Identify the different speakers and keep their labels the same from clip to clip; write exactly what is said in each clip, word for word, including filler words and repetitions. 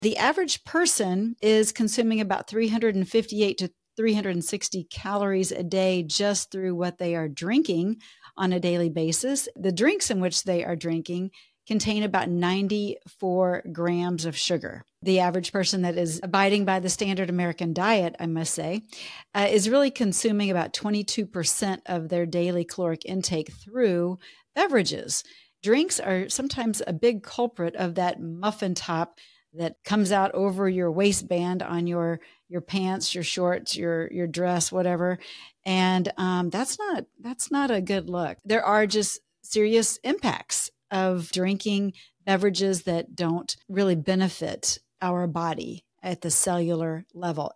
Speaker 1: The average person is consuming about three hundred fifty-eight to three hundred sixty calories a day just through what they are drinking on a daily basis. The drinks in which they are drinking contain about ninety-four grams of sugar. The average person that is abiding by the standard American diet, I must say, uh, is really consuming about twenty-two percent of their daily caloric intake through beverages. Drinks are sometimes a big culprit of that muffin top that comes out over your waistband on your your pants, your shorts, your your dress, whatever. And um, that's not that's not a good look. There are just serious impacts of drinking beverages that don't really benefit our body at the cellular level.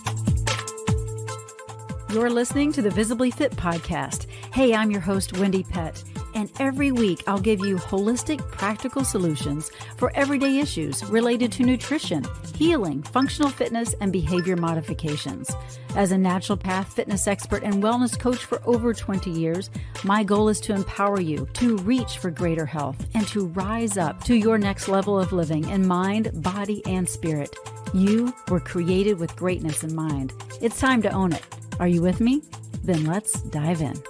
Speaker 2: You're listening to the Visibly Fit podcast. Hey, I'm your host, Wendy Pett. And every week, I'll give you holistic, practical solutions for everyday issues related to nutrition, healing, functional fitness, and behavior modifications. As a naturopath, fitness expert, and wellness coach for over twenty years, my goal is to empower you to reach for greater health and to rise up to your next level of living in mind, body, and spirit. You were created with greatness in mind. It's time to own it. Are you with me? Then let's dive in.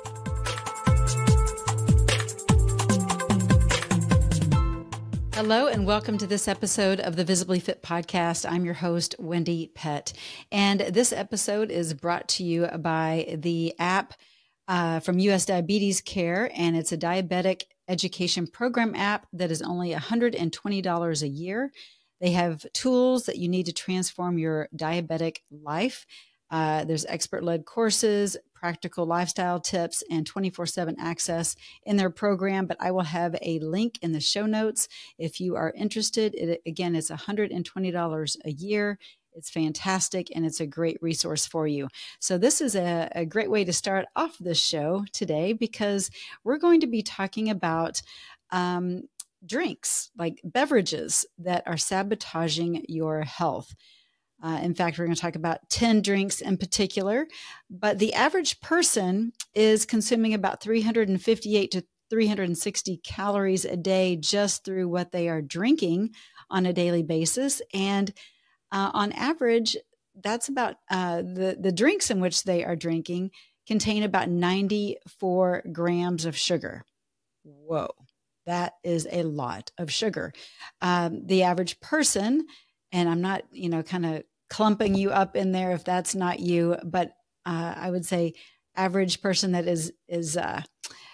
Speaker 1: Hello and welcome to this episode of the Visibly Fit podcast. I'm your host, Wendy Pett. And this episode is brought to you by the app uh, from U S Diabetes Care. And it's a diabetic education program app that is only one hundred twenty dollars a year. They have tools that you need to transform your diabetic life. Uh, there's expert-led courses, practical lifestyle tips, and twenty-four seven access in their program. But I will have a link in the show notes if you are interested. It, again, it's one hundred twenty dollars a year. It's fantastic, and it's a great resource for you. So this is a, a great way to start off this show today because we're going to be talking about um, drinks, like beverages that are sabotaging your health. Uh, in fact, we're going to talk about ten drinks in particular, but the average person is consuming about three hundred fifty-eight to three hundred sixty calories a day just through what they are drinking on a daily basis. And uh, on average, that's about uh, the, the drinks in which they are drinking contain about ninety-four grams of sugar. Whoa, that is a lot of sugar. Um, the average person, and I'm not, you know, kind of clumping you up in there if that's not you, but uh, I would say average person that is is uh,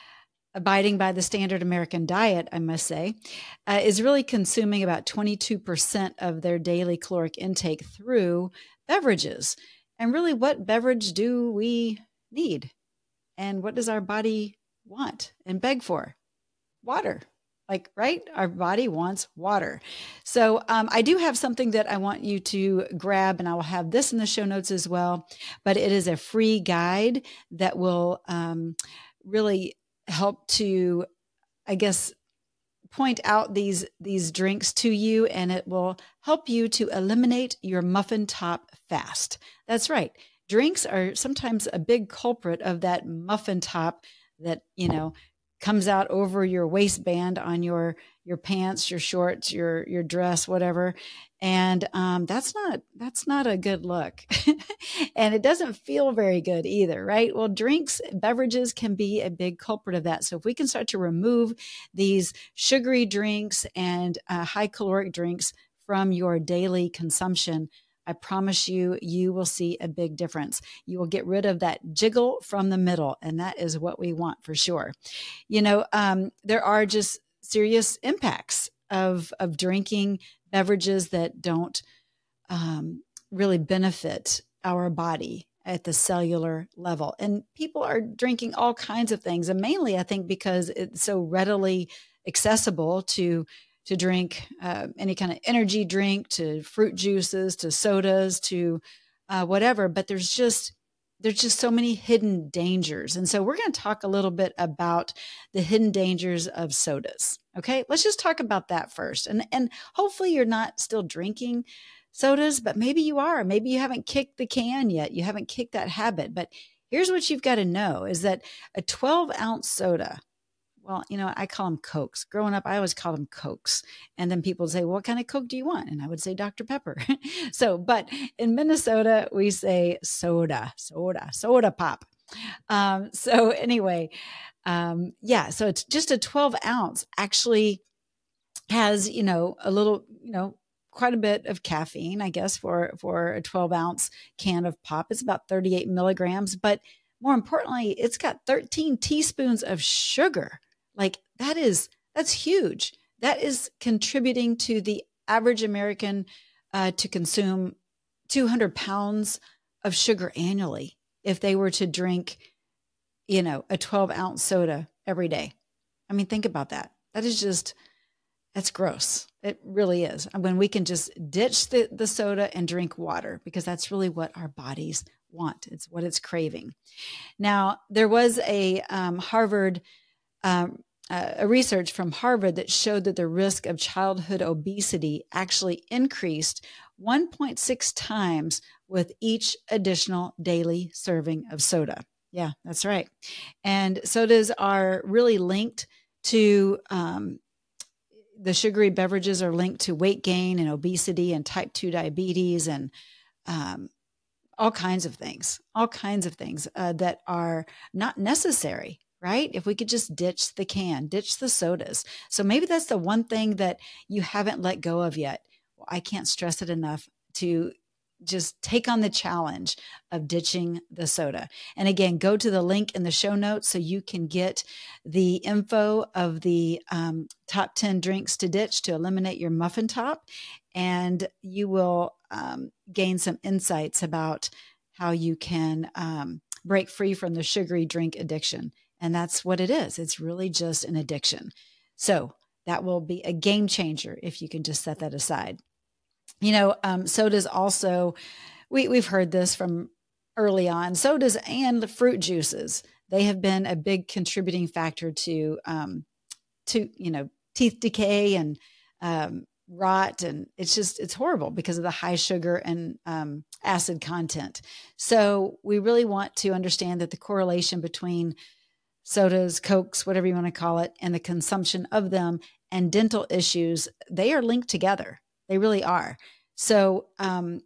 Speaker 1: abiding by the standard American diet, I must say, uh, is really consuming about twenty-two percent of their daily caloric intake through beverages. And really, what beverage do we need? And what does our body want and beg for? Water. Like, right? Our body wants water. So um, I do have something that I want you to grab, and I will have this in the show notes as well. But it is a free guide that will um, really help to, I guess, point out these, these drinks to you, and it will help you to eliminate your muffin top fast. That's right. Drinks are sometimes a big culprit of that muffin top that, you know, comes out over your waistband on your your pants, your shorts, your your dress, whatever. And um, that's not that's not a good look. And it doesn't feel very good either, right? Well, drinks, beverages can be a big culprit of that. So if we can start to remove these sugary drinks and uh, high caloric drinks from your daily consumption, I promise you, you will see a big difference. You will get rid of that jiggle from the middle, and that is what we want for sure. You know, um, there are just serious impacts of of drinking beverages that don't um, really benefit our body at the cellular level. And people are drinking all kinds of things, and mainly, I think, because it's so readily accessible to to drink uh, any kind of energy drink, to fruit juices, to sodas, to uh, whatever. But there's just there's just so many hidden dangers. And so we're going to talk a little bit about the hidden dangers of sodas. Okay, let's just talk about that first. And, and hopefully you're not still drinking sodas, but maybe you are. Maybe you haven't kicked the can yet. You haven't kicked that habit. But here's what you've got to know is that a twelve ounce soda, Well, you know, I call them Cokes. Growing up, I always called them Cokes. And then people would say, well, what kind of Coke do you want? And I would say Doctor Pepper. So, but in Minnesota, we say soda, soda, soda pop. Um, so anyway, um, yeah, so it's just a twelve ounce actually has, you know, a little, you know, quite a bit of caffeine, I guess, for, for a twelve ounce can of pop. It's about thirty-eight milligrams, but more importantly, it's got thirteen teaspoons of sugar. Like that is, that's huge. That is contributing to the average American uh, to consume two hundred pounds of sugar annually if they were to drink, you know, a twelve ounce soda every day. I mean, think about that. That is just, that's gross. It really is. When we can just ditch the, the soda and drink water, because that's really what our bodies want. It's what it's craving. Now, there was a um, Harvard, um, uh, a research from Harvard that showed that the risk of childhood obesity actually increased one point six times with each additional daily serving of soda. Yeah, that's right. And sodas are really linked to, um, the sugary beverages are linked to weight gain and obesity and type two diabetes and um, all kinds of things, all kinds of things uh, that are not necessary, right? If we could just ditch the can, ditch the sodas. So maybe that's the one thing that you haven't let go of yet. Well, I can't stress it enough to just take on the challenge of ditching the soda. And again, go to the link in the show notes so you can get the info of the um, top ten drinks to ditch to eliminate your muffin top. And you will um, gain some insights about how you can um, break free from the sugary drink addiction. And that's what it is. It's really just an addiction. So that will be a game changer if you can just set that aside. You know, um, sodas also, we, we've heard this from early on, sodas and fruit juices, they have been a big contributing factor to, um, to, you know, teeth decay and um, rot. And it's just, it's horrible because of the high sugar and um, acid content. So we really want to understand that the correlation between sodas, Cokes, whatever you want to call it, and the consumption of them and dental issues, they are linked together. They really are. So um,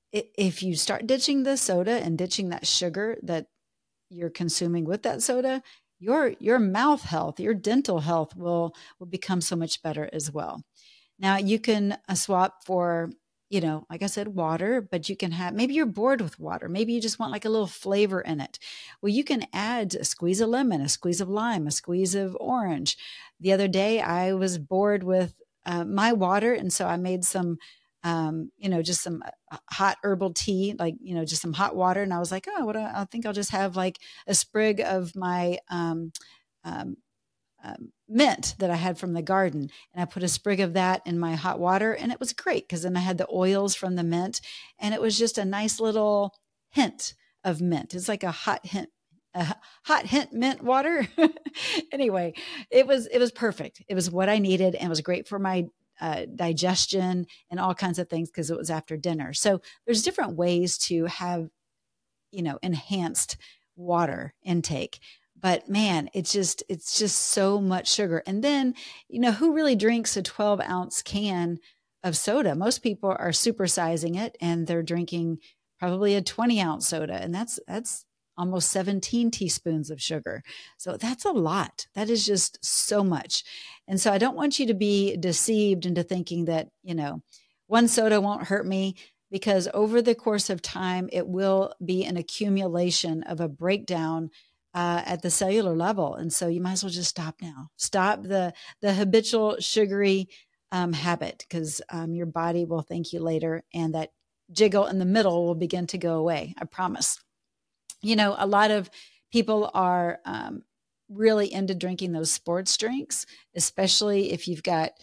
Speaker 1: if you start ditching the soda and ditching that sugar that you're consuming with that soda, your your mouth health, your dental health will will become so much better as well. Now you can uh, swap for, you know, like I said, water, but you can have, maybe you're bored with water. Maybe you just want like a little flavor in it. Well, you can add a squeeze of lemon, a squeeze of lime, a squeeze of orange. The other day I was bored with Uh, my water. And so I made some, um, you know, just some uh, hot herbal tea, like, you know, just some hot water. And I was like, oh, what do I, I think I'll just have like a sprig of my um, um, um, mint that I had from the garden. And I put a sprig of that in my hot water. And it was great because then I had the oils from the mint. And it was just a nice little hint of mint. It's like a hot hint. A hot hint mint water. Anyway, it was, it was perfect. It was what I needed and it was great for my uh, digestion and all kinds of things because it was after dinner. So there's different ways to have, you know, enhanced water intake, but man, it's just, it's just so much sugar. And then, you know, who really drinks a twelve ounce can of soda? Most people are supersizing it and they're drinking probably a twenty ounce soda. And that's, that's, almost seventeen teaspoons of sugar. So that's a lot. That is just so much. And so I don't want you to be deceived into thinking that, you know, one soda won't hurt me, because over the course of time, it will be an accumulation of a breakdown uh, at the cellular level. And so you might as well just stop now. Stop the, the habitual sugary um, habit, because um, your body will thank you later. And that jiggle in the middle will begin to go away. I promise. You know, a lot of people are um, really into drinking those sports drinks, especially if you've got,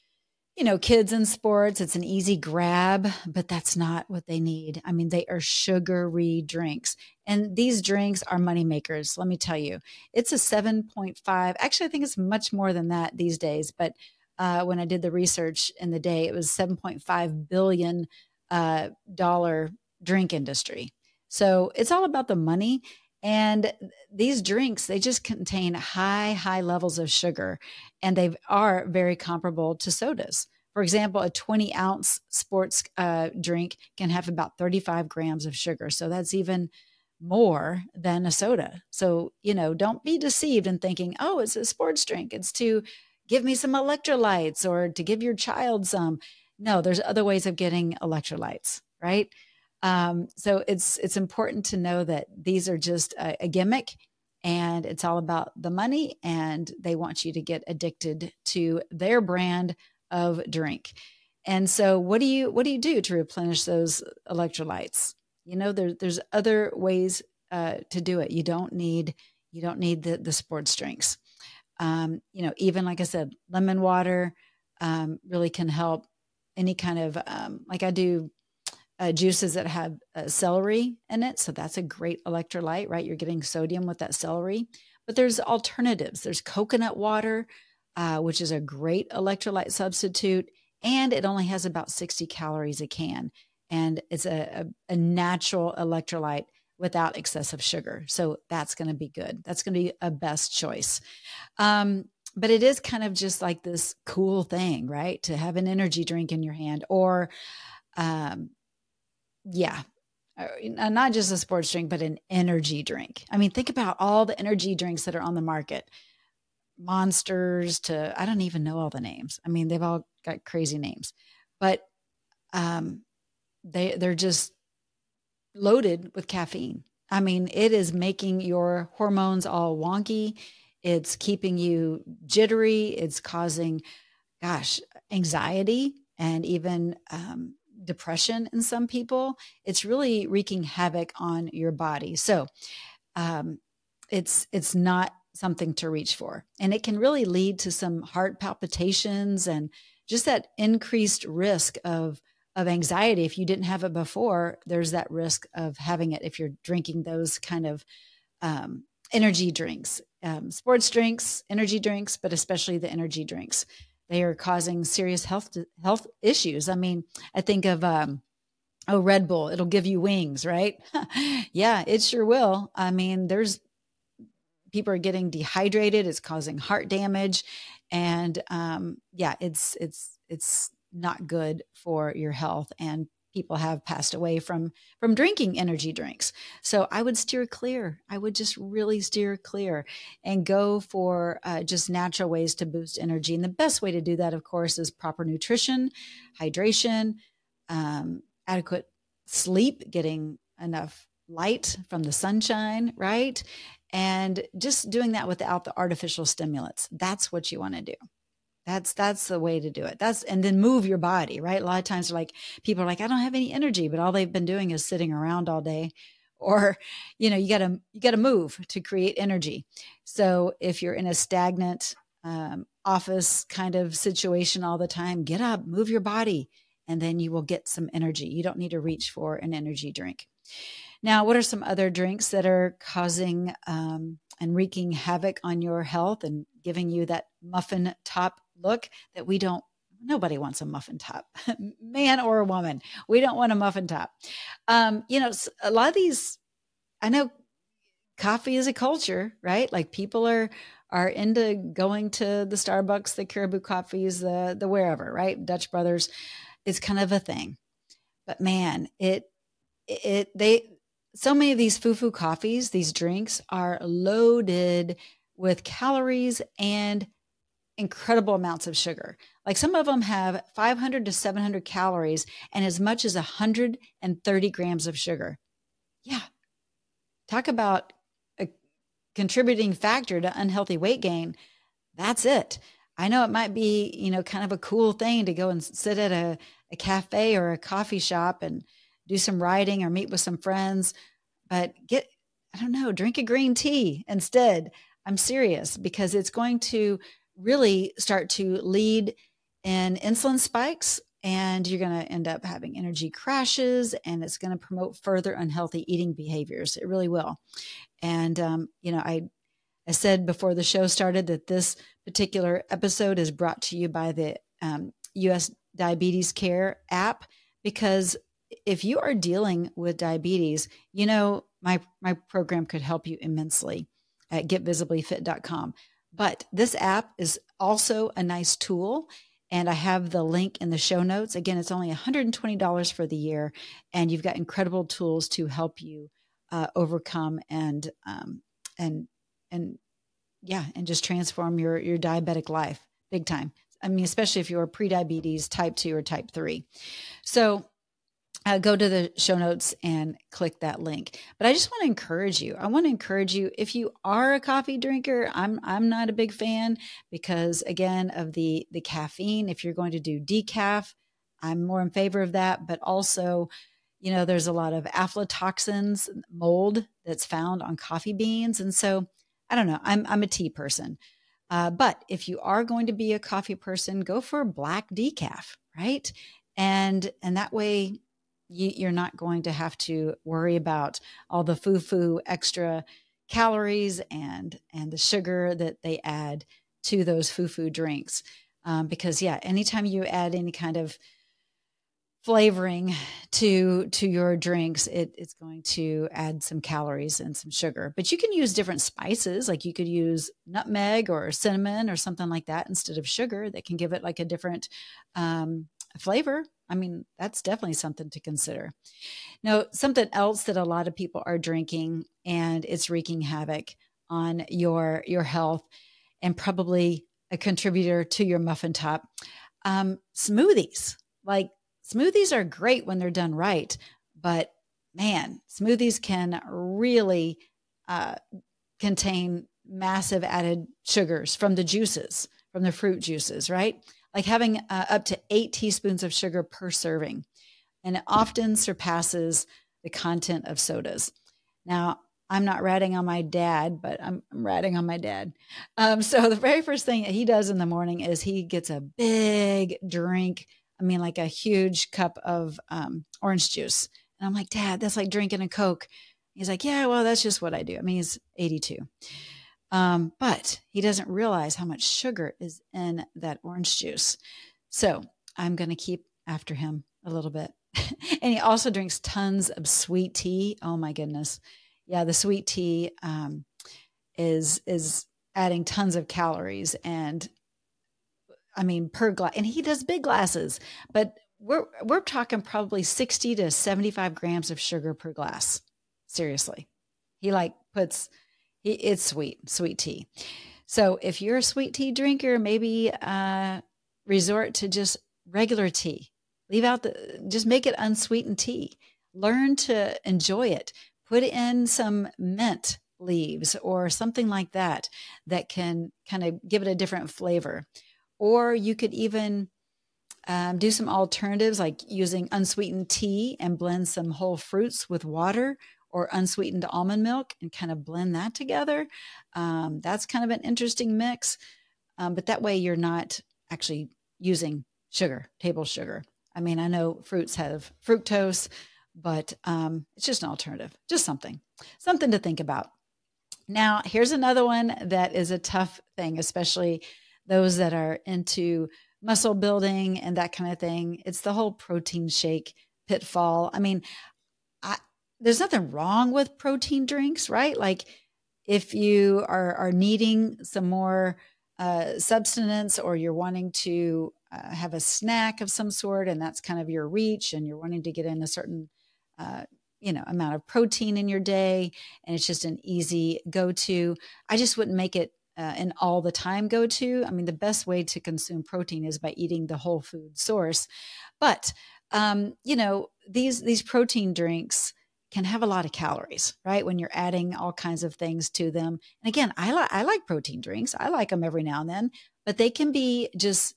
Speaker 1: you know, kids in sports. It's an easy grab, but that's not what they need. I mean, they are sugary drinks. And these drinks are money makers. Let me tell you, it's a seven point five. Actually, I think it's much more than that these days. But uh, when I did the research in the day, it was seven point five billion dollars uh, dollar drink industry. So it's all about the money. And these drinks, they just contain high, high levels of sugar, and they are very comparable to sodas. For example, a twenty ounce sports uh, drink can have about thirty-five grams of sugar. So that's even more than a soda. So, you know, don't be deceived in thinking, oh, it's a sports drink. It's to give me some electrolytes or to give your child some. No, there's other ways of getting electrolytes, right? Um, so it's it's important to know that these are just a, a gimmick, and it's all about the money, and they want you to get addicted to their brand of drink. And so what do you what do you do to replenish those electrolytes? You know, there, there's other ways uh, to do it. You don't need you don't need the the sports drinks. Um, you know, even like I said, lemon water um, really can help. Any kind of um, like I do uh, juices that have uh, celery in it. So that's a great electrolyte, right? You're getting sodium with that celery. But there's alternatives. There's coconut water, uh, which is a great electrolyte substitute. And it only has about sixty calories a can. And it's a, a, a natural electrolyte without excessive sugar. So that's going to be good. That's going to be a best choice. Um, but it is kind of just like this cool thing, right? To have an energy drink in your hand, or, um, yeah, not just a sports drink, but an energy drink. I mean, think about all the energy drinks that are on the market. Monsters to, I don't even know all the names. I mean, they've all got crazy names, but um, they, they're just loaded with caffeine. I mean, it is making your hormones all wonky. It's keeping you jittery. It's causing, gosh, anxiety and even um, depression in some people. It's really wreaking havoc on your body. So um, it's it's not something to reach for. And it can really lead to some heart palpitations and just that increased risk of, of anxiety. If you didn't have it before, there's that risk of having it if you're drinking those kind of um, energy drinks, um, sports drinks, energy drinks, but especially the energy drinks. They are causing serious health health issues. I mean, I think of, um, oh, Red Bull, it'll give you wings, right? Yeah, it sure will. I mean, there's people are getting dehydrated. It's causing heart damage. And um, yeah, it's, it's, it's not good for your health. And people have passed away from, from drinking energy drinks. So I would steer clear. I would just really steer clear and go for uh, just natural ways to boost energy. And the best way to do that, of course, is proper nutrition, hydration, um, adequate sleep, getting enough light from the sunshine, right? And just doing that without the artificial stimulants. That's what you want to do. That's, that's the way to do it. That's, and then move your body, right? A lot of times like people are like, I don't have any energy, but all they've been doing is sitting around all day. Or, you know, you gotta, you gotta move to create energy. So if you're in a stagnant um, office kind of situation all the time, get up, move your body, and then you will get some energy. You don't need to reach for an energy drink. Now, what are some other drinks that are causing um, and wreaking havoc on your health and giving you that muffin top look that we don't, nobody wants a muffin top, man or a woman. We don't want a muffin top. Um, you know, a lot of these, I know coffee is a culture, right? Like people are, are into going to the Starbucks, the Caribou Coffees, the, the wherever, right? Dutch Brothers. It's kind of a thing, but man, it, it, they, so many of these foo-foo coffees, these drinks are loaded with calories and incredible amounts of sugar. Like some of them have five hundred to seven hundred calories and as much as one hundred thirty grams of sugar. Yeah. Talk about a contributing factor to unhealthy weight gain. That's it. I know it might be, you know, kind of a cool thing to go and sit at a, a cafe or a coffee shop and do some writing or meet with some friends, but get, I don't know, drink a green tea instead. I'm serious, because it's going to really start to lead in insulin spikes, and you're going to end up having energy crashes, and it's going to promote further unhealthy eating behaviors. It really will. And, um, you know, I, I said before the show started that this particular episode is brought to you by the um, U S Diabetes Care app, because if you are dealing with diabetes, you know, my, my program could help you immensely at get visibly fit dot com. But this app is also a nice tool. And I have the link in the show notes. Again, it's only one hundred twenty dollars for the year. And you've got incredible tools to help you uh, overcome and, um, and, and yeah, and just transform your, your diabetic life big time. I mean, especially if you're prediabetes, type two or type three. So Uh, go to the show notes and click that link. But I just want to encourage you. I want to encourage you, if you are a coffee drinker, I'm I'm not a big fan because, again, of the the caffeine. If you're going to do decaf, I'm more in favor of that. But also, you know, there's a lot of aflatoxins, mold that's found on coffee beans. And so, I don't know, I'm I'm a tea person. Uh, but if you are going to be a coffee person, go for black decaf, right? And and that way, you, you're not going to have to worry about all the foo-foo extra calories and and the sugar that they add to those foo-foo drinks. Um, because yeah, anytime you add any kind of flavoring to to your drinks, it, it's going to add some calories and some sugar. But you can use different spices, like you could use nutmeg or cinnamon or something like that instead of sugar. That can give it like a different um, flavor. I mean, that's definitely something to consider. Now, something else that a lot of people are drinking, and it's wreaking havoc on your your health, and probably a contributor to your muffin top, um, smoothies. Like, smoothies are great when they're done right, but man, smoothies can really uh, contain massive added sugars from the juices, from the fruit juices, right? Like having uh, up to eight teaspoons of sugar per serving, and it often surpasses the content of sodas. Now, I'm not ratting on my dad, but I'm, I'm ratting on my dad. Um, so the very first thing that he does in the morning is he gets a big drink. I mean, like a huge cup of um, orange juice. And I'm like, Dad, that's like drinking a Coke. He's like, yeah, well, that's just what I do. I mean, he's eighty-two. Um, but he doesn't realize how much sugar is in that orange juice. So I'm going to keep after him a little bit. And he also drinks tons of sweet tea. Oh my goodness. Yeah. The sweet tea, um, is, is adding tons of calories, and I mean, per glass, and he does big glasses, but we're, we're talking probably sixty to seventy-five grams of sugar per glass. Seriously. He like puts, he, it's sweet, sweet tea. So if you're a sweet tea drinker, maybe, uh, resort to just regular tea. Leave out the, just make it unsweetened tea. Learn to enjoy it. Put in some mint leaves or something like that, that can kind of give it a different flavor. Or you could even um, do some alternatives, like using unsweetened tea and blend some whole fruits with water, or unsweetened almond milk and kind of blend that together. Um, that's kind of an interesting mix. Um, but that way you're not actually using sugar, table sugar. I mean, I know fruits have fructose, but um, it's just an alternative, just something, something to think about. Now, here's another one that is a tough thing, especially those that are into muscle building and that kind of thing. It's the whole protein shake pitfall. I mean, I, there's nothing wrong with protein drinks, right? Like if you are, are needing some more uh, substance, or you're wanting to uh, have a snack of some sort, and that's kind of your reach, and you're wanting to get in a certain, uh, you know, amount of protein in your day, and it's just an easy go-to. I just wouldn't make it uh, an all the time go-to. I mean, the best way to consume protein is by eating the whole food source. But, um, you know, these, these protein drinks can have a lot of calories, right? When you're adding all kinds of things to them. And again, I like, I like protein drinks. I like them every now and then, but they can be just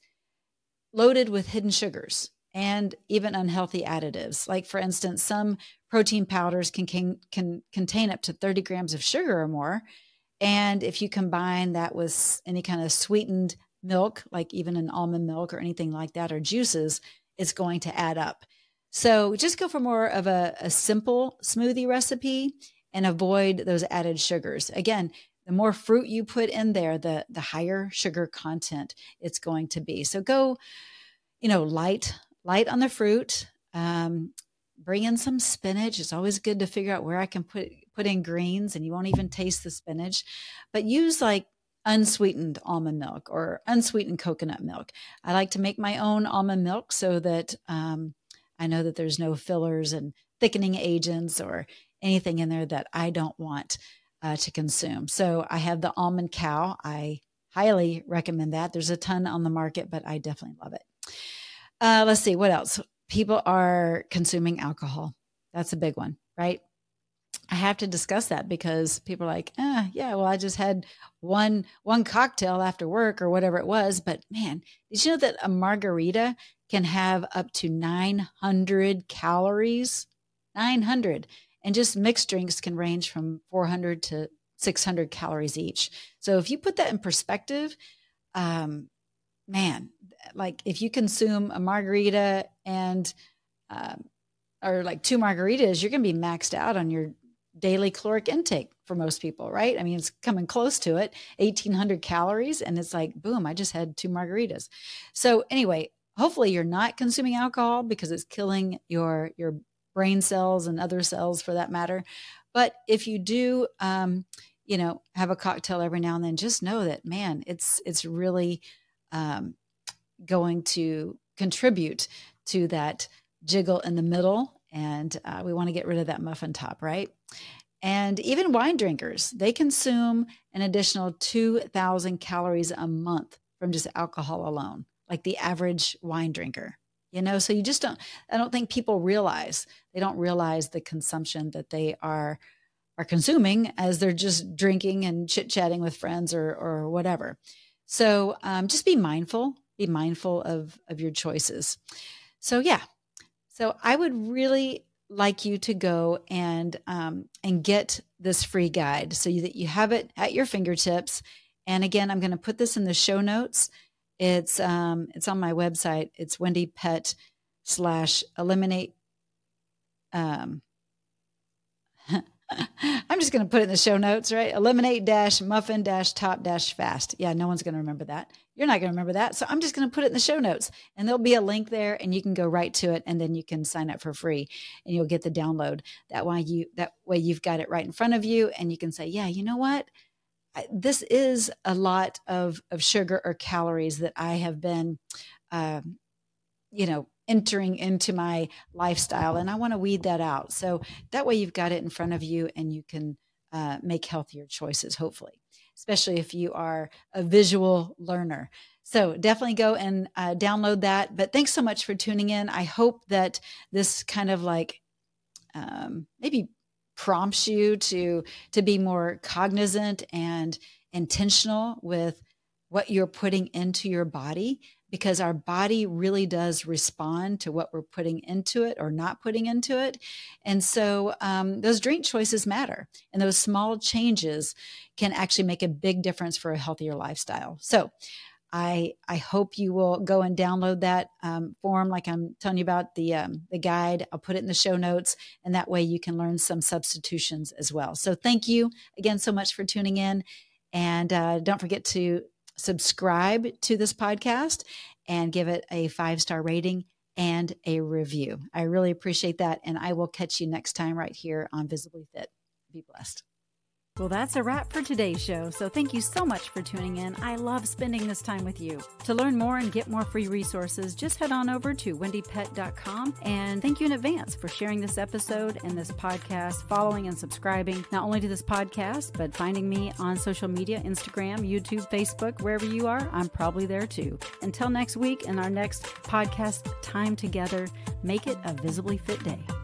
Speaker 1: loaded with hidden sugars and even unhealthy additives. Like for instance, some protein powders can, can, can contain up to thirty grams of sugar or more. And if you combine that with any kind of sweetened milk, like even an almond milk or anything like that, or juices, it's going to add up. So just go for more of a, a simple smoothie recipe and avoid those added sugars. Again, the more fruit you put in there, the, the higher sugar content it's going to be. So go, you know, light, light on the fruit. Um, bring in some spinach. It's always good to figure out where I can put, put in greens, and you won't even taste the spinach, but use like unsweetened almond milk or unsweetened coconut milk. I like to make my own almond milk so that um, I know that there's no fillers and thickening agents or anything in there that I don't want uh, to consume. So I have the Almond Cow. I highly recommend that. There's a ton on the market, but I definitely love it. Uh, let's see, what else? People are consuming alcohol. That's a big one, right? I have to discuss that because people are like, ah, yeah, well, I just had one, one cocktail after work or whatever it was. But man, did you know that a margarita can have up to nine hundred calories? nine hundred. And just mixed drinks can range from four hundred to six hundred calories each. So if you put that in perspective, um, man, like if you consume a margarita and, um, or like two margaritas, you're going to be maxed out on your daily caloric intake for most people, right? I mean, it's coming close to it, eighteen hundred calories. And it's like, boom, I just had two margaritas. So anyway, hopefully you're not consuming alcohol because it's killing your, your brain cells and other cells for that matter. But if you do, um, you know, have a cocktail every now and then, just know that, man, it's, it's really, um, going to contribute to that jiggle in the middle. And uh, we want to get rid of that muffin top, right? And even wine drinkers, they consume an additional two thousand calories a month from just alcohol alone, like the average wine drinker, you know? So you just don't, I don't think people realize, they don't realize the consumption that they are, are consuming as they're just drinking and chit-chatting with friends or, or whatever. So um, just be mindful, be mindful of, of your choices. So yeah. So I would really like you to go and um, and get this free guide so that you have it at your fingertips. And again, I'm going to put this in the show notes. It's um, it's on my website. It's Wendy Pett slash eliminate. Um, I'm just going to put it in the show notes, right? Eliminate dash muffin dash top dash fast. Yeah, no one's going to remember that. You're not going to remember that. So I'm just going to put it in the show notes, and there'll be a link there, and you can go right to it, and then you can sign up for free and you'll get the download. That way you, that way you've got it right in front of you, and you can say, yeah, you know what? I, this is a lot of, of sugar or calories that I have been, um, you know, entering into my lifestyle, and I want to weed that out. So that way you've got it in front of you, and you can uh, make healthier choices, hopefully, especially if you are a visual learner. So definitely go and uh, download that. But thanks so much for tuning in. I hope that this kind of like um, maybe prompts you to, to be more cognizant and intentional with what you're putting into your body, because our body really does respond to what we're putting into it or not putting into it. And so um, those drink choices matter, and those small changes can actually make a big difference for a healthier lifestyle. So I, I hope you will go and download that um, form like I'm telling you about, the, um, the guide. I'll put it in the show notes, and that way you can learn some substitutions as well. So thank you again so much for tuning in. And uh, don't forget to subscribe to this podcast and give it a five-star rating and a review. I really appreciate that. And I will catch you next time right here on Visibly Fit. Be blessed.
Speaker 2: Well, that's a wrap for today's show. So thank you so much for tuning in. I love spending this time with you. To learn more and get more free resources, just head on over to wendy pett dot com. And thank you in advance for sharing this episode and this podcast, following and subscribing not only to this podcast, but finding me on social media, Instagram, YouTube, Facebook, wherever you are, I'm probably there too. Until next week and our next podcast time together, make it a Visibly Fit day.